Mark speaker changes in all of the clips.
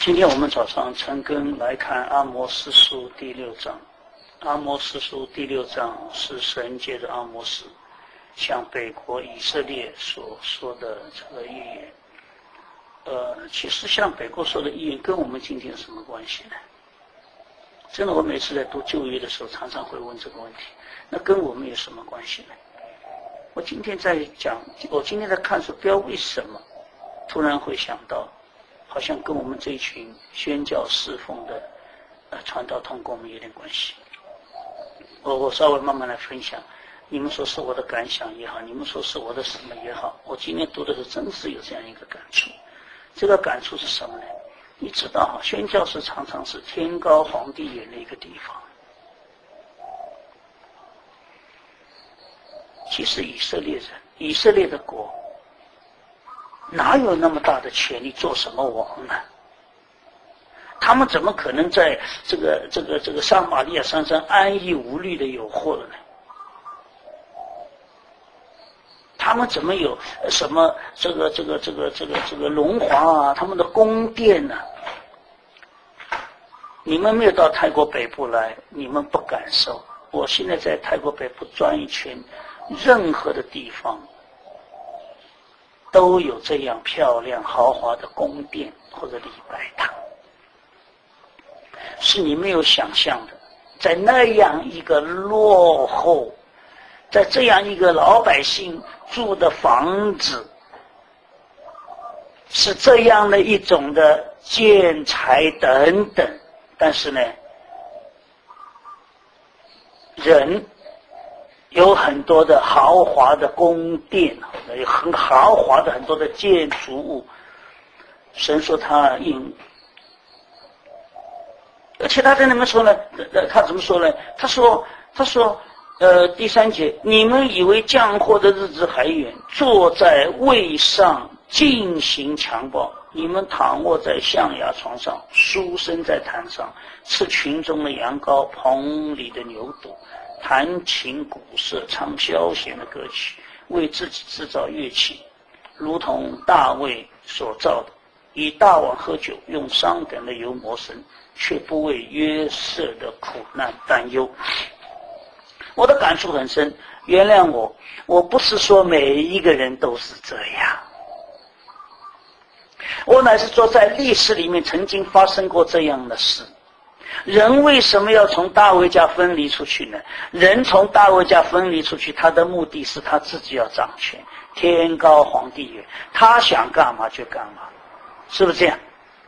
Speaker 1: 今天我们早上陈根来看阿摩司书第6章。阿摩司书第6章是神借着阿摩司向北国以色列所说的这个预言。其实向北国说的预言跟我们今天有什么关系呢？真的，我每次在读旧约的时候，常常会问这个问题。那跟我们有什么关系呢？我今天在看说，不知道为什么突然会想到，好像跟我们这一群宣教侍奉的传道同工们有点关系。我稍微慢慢来分享，你们说是我的感想也好，你们说是我的什么也好，我今天读的时候真是有这样一个感触。这个感触是什么呢？你知道宣教士常常是天高皇帝远的一个地方。其实以色列人，以色列的国哪有那么大的权力做什么王呢？他们怎么可能在这个撒玛利亚山上安逸无虑的有祸了呢？他们怎么有什么这个龙华啊，他们的宫殿啊？你们没有到泰国北部来，你们不感受。我现在在泰国北部转一圈，任何的地方都有这样漂亮豪华的宫殿或者礼拜堂，是你没有想象的。在那样一个落后，在这样一个老百姓住的房子，是这样的一种的建材等等，但是呢，人有很多的豪华的宫殿，有很豪华的很多的建筑物。神说他而且他在那边说呢，他怎么说呢？他说第3节，你们以为降祸的日子还远，坐在位上进行强暴，你们躺卧在象牙床上，书生在坛上，吃群中的羊羔，棚里的牛犊，弹琴鼓瑟，唱消闲的歌曲，为自己制造乐器，如同大卫所造的，以大碗喝酒，用上等的油抹身，却不为约瑟的苦难担忧。我的感触很深，原谅我不是说每一个人都是这样，我乃是说在历史里面曾经发生过这样的事。人为什么要从大卫家分离出去呢？人从大卫家分离出去，他的目的是他自己要掌权，天高皇帝远，他想干嘛就干嘛，是不是这样？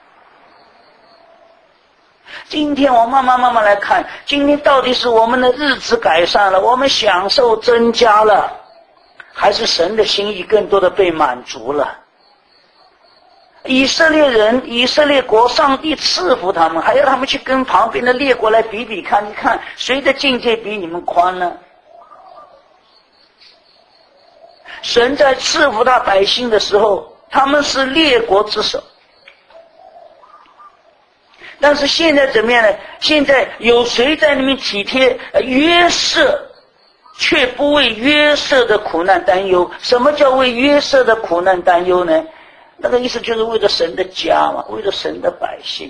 Speaker 1: 今天我慢慢来看，今天到底是我们的日子改善了，我们享受增加了，还是神的心意更多的被满足了？以色列人，以色列国，上帝赐福他们，还要他们去跟旁边的列国来比比看，你看谁的境界比你们宽呢？神在赐福他百姓的时候，他们是列国之首。但是现在怎么样呢？现在有谁在那边体贴约瑟，却不为约瑟的苦难担忧？什么叫为约瑟的苦难担忧呢？那个意思就是为了神的家嘛，为了神的百姓。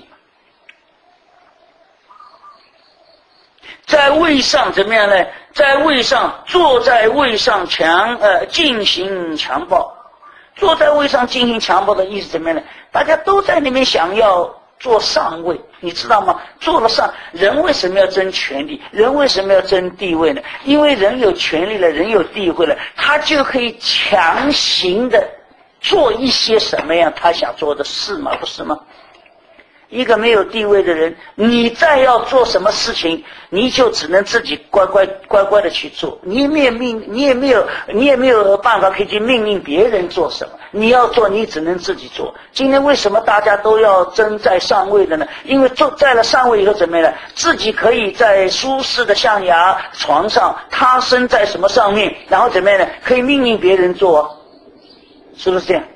Speaker 1: 在位上怎么样呢？在位上，坐在位上进行强暴。坐在位上进行强暴的意思怎么样呢？大家都在那边想要做上位，你知道吗？做了上，人为什么要争权力？人为什么要争地位呢？因为人有权力了，人有地位了，他就可以强行的做一些什么样他想做的事嘛，不是吗？一个没有地位的人，你再要做什么事情，你就只能自己乖乖的去做，你也没有办法可以去命令别人做什么。你要做，你只能自己做。今天为什么大家都要争在上位的呢？因为坐在了上位以后怎么样呢？自己可以在舒适的象牙床上，他身在什么上面，然后怎么样呢？可以命令别人做，是不是这样？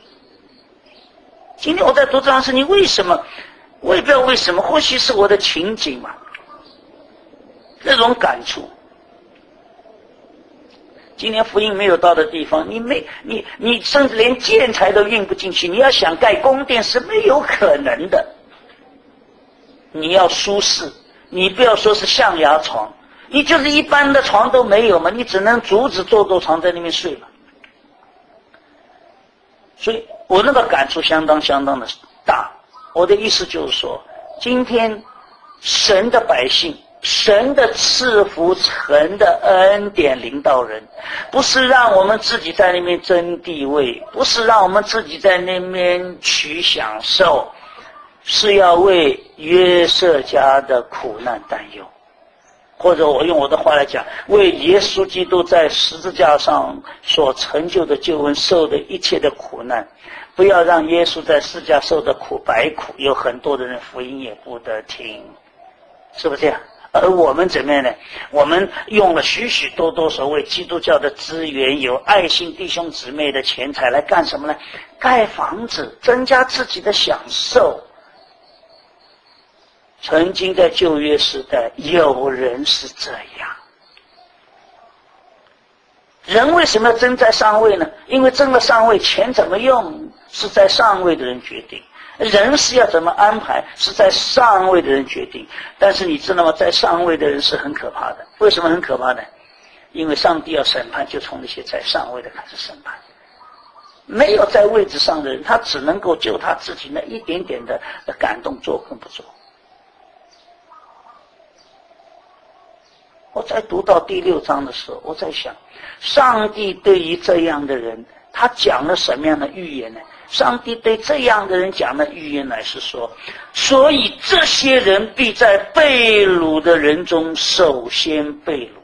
Speaker 1: 今天我在读这张圣经，为什么？我也不知道为什么，或许是我的情景嘛，那种感触。今天福音没有到的地方，你甚至连建材都运不进去，你要想盖宫殿是没有可能的。 你要舒适，你不要说是象牙床，你就是一般的床都没有嘛，你只能竹子做床在那边睡嘛。所以我那个感触相当的大。我的意思就是说，今天神的百姓，神的赐福，神的恩典领导人，不是让我们自己在那边争地位，不是让我们自己在那边取享受，是要为约瑟家的苦难担忧，或者我用我的话来讲，为耶稣基督在十字架上所成就的救恩受的一切的苦难，不要让耶稣在十字架受的苦白苦，有很多的人福音也不得听，是不是这样？而我们怎么样呢？我们用了许许多多所谓基督教的资源，有爱心弟兄姊妹的钱财来干什么呢？盖房子，增加自己的享受。曾经在旧约时代，有人是这样。人为什么要争在上位呢？因为争了上位，钱怎么用是在上位的人决定，人是要怎么安排是在上位的人决定。但是你知道吗？在上位的人是很可怕的。为什么很可怕呢？因为上帝要审判，就从那些在上位的开始审判。没有在位置上的人，他只能够就他自己那一点点的感动做跟不做。我在读到第6章的时候，我在想，上帝对于这样的人，他讲了什么样的预言呢？上帝对这样的人讲的预言乃是说，所以这些人必在被掳的人中首先被掳。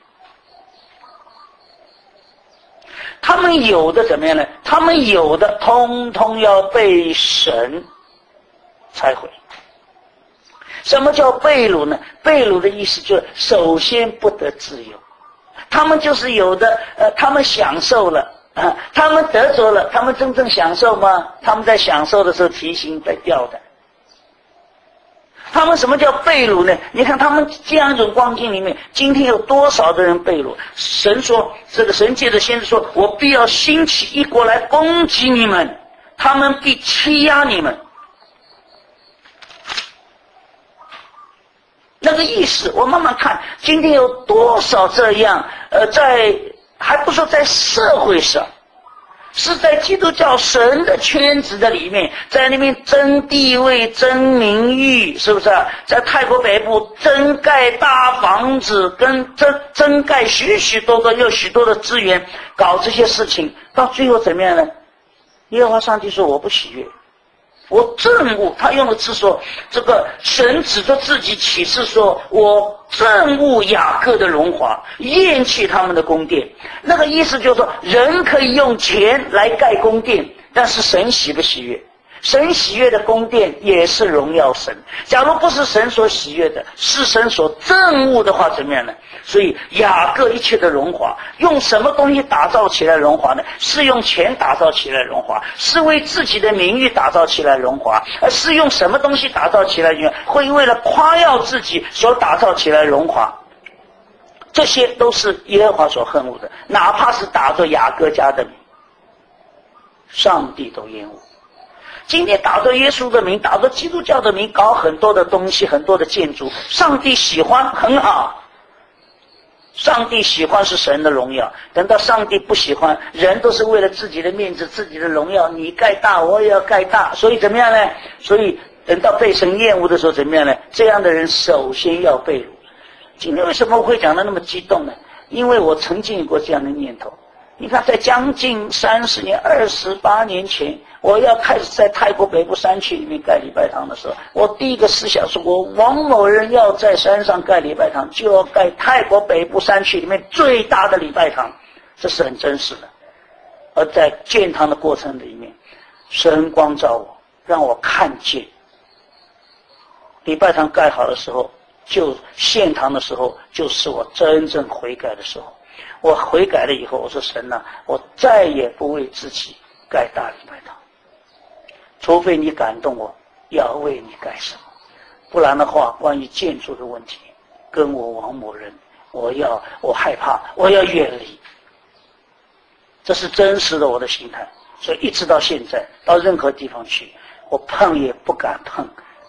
Speaker 1: 他们有的怎么样呢？他们有的通通要被神拆毁。什么叫被掳呢？被掳的意思就是首先不得自由。他们就是有的他们享受了他们得着了，他们真正享受吗？他们在享受的时候提心被吊的。他们什么叫被掳呢？你看他们这样一种光景里面，今天有多少的人被掳？神说，这个神借着先知说，我必要兴起一国来攻击你们，他们必欺压你们。那个意思我慢慢看，今天有多少这样还不说在社会上，是在基督教神的圈子的里面，在那边争地位争名誉，是不是啊？在泰国北部争盖大房子，跟争盖许许多多又许多的资源，搞这些事情，到最后怎么样呢？耶和华上帝说我不喜悦，我憎恶，他用的词说，这个神指着自己启示说，我憎恶雅各的荣华，厌弃他们的宫殿。那个意思就是说，人可以用钱来盖宫殿，但是神喜不喜悦？神喜悦的宫殿也是荣耀神。假如不是神所喜悦的，是神所憎恶的话，怎么样呢？所以雅各一切的荣华，用什么东西打造起来荣华呢？是用钱打造起来荣华，是为自己的名誉打造起来荣华，而是用什么东西打造起来会为了夸耀自己所打造起来荣华。这些都是耶和华所恨恶的，哪怕是打着雅各家的名，上帝都厌恶。今天打着耶稣的名，打着基督教的名，搞很多的东西，很多的建筑，上帝喜欢很好，上帝喜欢是神的荣耀。等到上帝不喜欢，人都是为了自己的面子，自己的荣耀，你盖大我也要盖大，所以怎么样呢？所以等到被神厌恶的时候怎么样呢？这样的人首先要被掳。今天为什么我会讲得那么激动呢？因为我曾经有过这样的念头。你看在将近30年28年前，我要开始在泰国北部山区里面盖礼拜堂的时候，我第一个思想是，我王某人要在山上盖礼拜堂，就要盖泰国北部山区里面最大的礼拜堂，这是很真实的。而在建堂的过程里面，神光照我，让我看见礼拜堂盖好的时候，就献堂的时候，就是我真正悔改的时候。我悔改了以后，我说神啊，我再也不为自己盖大礼拜堂，除非你感动我要为你盖什么，不然的话，关于建筑的问题，跟我王某人，我害怕，我要远离。这是真实的我的心态。所以一直到现在，到任何地方去，我碰也不敢碰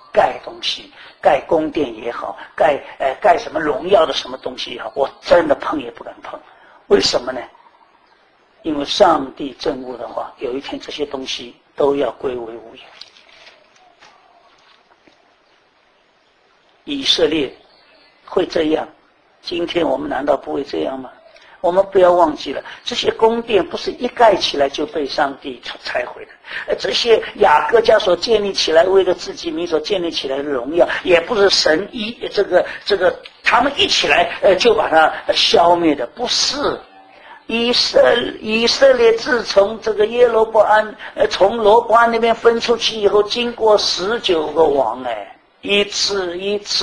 Speaker 1: 盖东西，盖宫殿也好，盖什么荣耀的什么东西也好，我真的碰也不敢碰。为什么呢？因为上帝憎恶的话，有一天这些东西都要归为无有。以色列会这样，今天我们难道不会这样吗？我们不要忘记了，这些宫殿不是一盖起来就被上帝拆毁的，这些雅各家所建立起来，为了自己名所建立起来的荣耀，也不是神他们一起来就把它消灭的，不是。以色列自从这个耶罗波安从罗波安那边分出去以后，经过19个王，一次，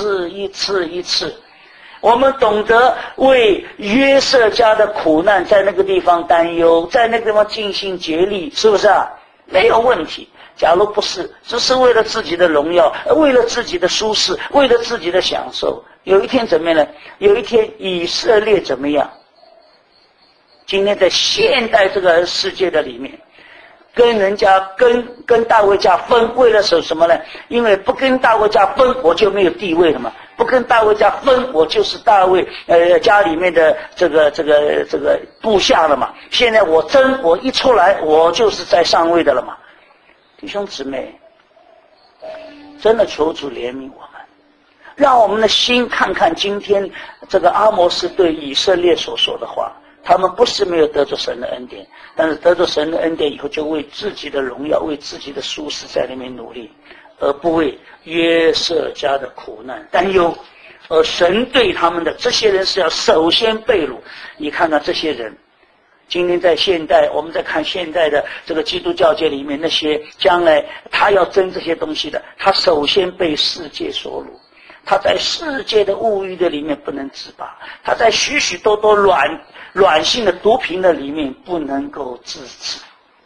Speaker 1: 我们懂得为约瑟家的苦难在那个地方担忧，在那个地方尽心竭力，是不是啊？没有问题。假如不是，只是为了自己的荣耀，为了自己的舒适，为了自己的享受，有一天怎么样呢？有一天以色列怎么样？今天在现代这个世界的里面，跟人家跟大卫家分，为了什么呢？因为不跟大卫家分，我就没有地位了嘛。不跟大卫家分，我就是大卫家里面的这个部下了嘛。现在我一出来，我就是在上位的了嘛。弟兄姊妹，真的求主怜悯我们，让我们的心看看今天这个阿摩斯对以色列所说的话。他们不是没有得着神的恩典，但是得着神的恩典以后，就为自己的荣耀，为自己的舒适在那边努力，而不为约瑟家的苦难担忧。而神对他们的这些人是要首先被掳。你看看这些人，今天在现代，我们在看现代的这个基督教界里面，那些将来他要争这些东西的，他首先被世界所掳。他在世界的物欲的里面不能自拔，他在许许多多软性的毒品的里面不能够自制，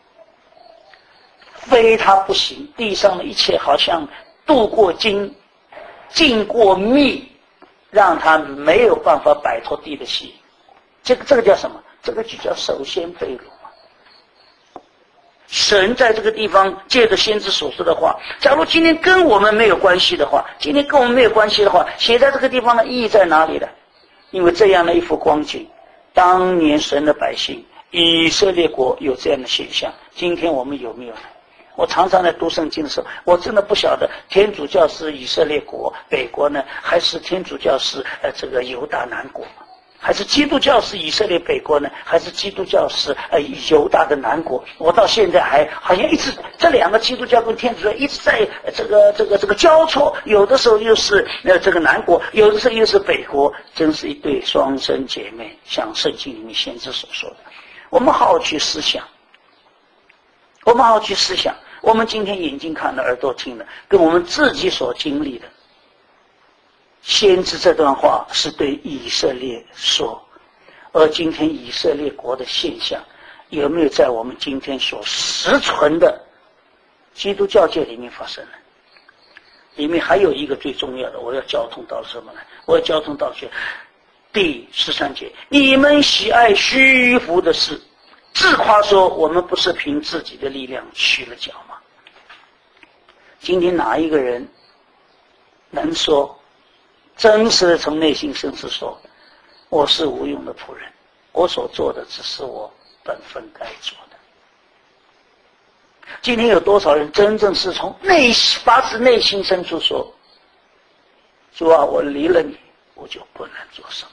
Speaker 1: 非他不行。地上的一切好像镀过金，浸过蜜，让他没有办法摆脱地的吸引。这个叫什么？这个就叫首先被掳。神在这个地方借着先知所说的话，假如今天跟我们没有关系的话，写在这个地方的意义在哪里呢？因为这样的一幅光景，当年神的百姓以色列国有这样的现象，今天我们有没有呢？我常常在读圣经的时候，我真的不晓得天主教是以色列国北国呢，还是天主教是这个犹大南国，还是基督教是以色列北国呢？还是基督教是犹大的南国？我到现在还好像一直这两个基督教跟天主教一直在这个交错，有的时候又是这个南国，有的时候又是北国，真是一对双生姐妹，像圣经里面先知所说的。我们好好去思想，我们今天眼睛看的，耳朵听的，跟我们自己所经历的。先知这段话是对以色列说，而今天以色列国的现象有没有在我们今天所实存的基督教界里面发生呢？里面还有一个最重要的，我要交通到什么呢？我要交通到第13节，你们喜爱虚浮的事，自夸说我们不是凭自己的力量屈了脚吗？今天哪一个人能说真实的从内心深处说，我是无用的仆人，我所做的只是我本分该做的。今天有多少人真正是从发自内心深处说，主啊，我离了你，我就不能做什么。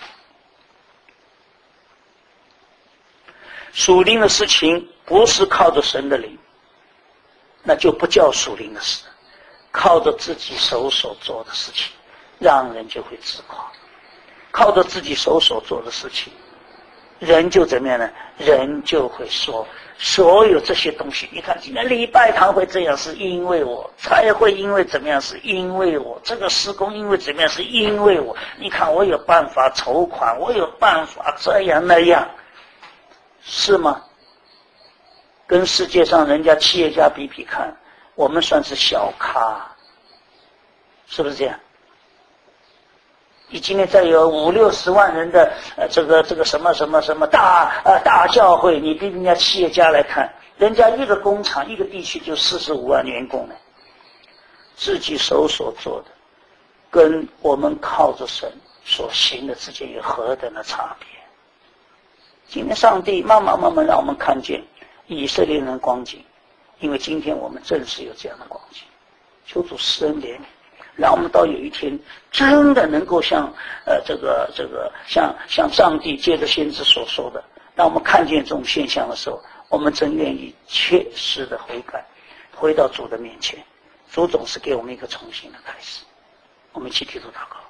Speaker 1: 属灵的事情不是靠着神的灵，那就不叫属灵的事，靠着自己手所做的事情，让人就会自夸。靠着自己手所做的事情，人就怎么样呢？人就会说所有这些东西，你看今天礼拜堂会这样，是因为我；才会因为怎么样，是因为我；这个施工因为怎么样，是因为我。你看我有办法筹款，我有办法这样那样，是吗？跟世界上人家企业家比比看，我们算是小咖，是不是这样？你今天再有50-60万人的这个什么大教会，你比人家企业家来看，人家一个工厂一个地区就45万员工呢。 自己手所做的，跟我们靠着神所行的之间有何等的差别。今天上帝慢慢让我们看见以色列人的光景，因为今天我们正是有这样的光景。求主施恩怜悯，让我们到有一天真的能够像像上帝借着先知所说的，当我们看见这种现象的时候，我们真愿意切实的悔改，回到主的面前。主总是给我们一个重新的开始。我们一起提出祷告。